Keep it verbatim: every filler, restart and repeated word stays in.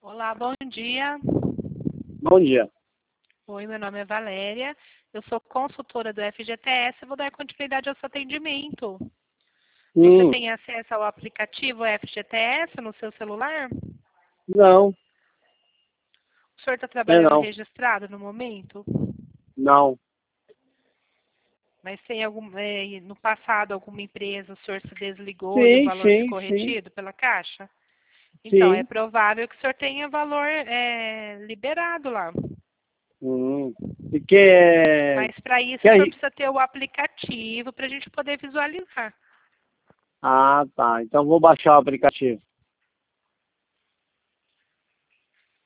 Olá, bom dia. Bom dia. Oi, meu nome é Valéria. Eu sou consultora do F G T S. Vou dar continuidade ao seu atendimento. Você Hum, tem acesso ao aplicativo F G T S no seu celular? não, O senhor está é trabalhando não, registrado no momento? não. Mas tem algum, é, no passado, alguma empresa, o senhor se desligou e o Sim, valor sim, ficou sim, retido pela Caixa? Então, é sim. provável que o senhor tenha valor é, liberado lá. Hum. E que é... Mas para isso Que o é... senhor precisa ter o aplicativo para a gente poder visualizar. Ah, tá. Então vou baixar o aplicativo.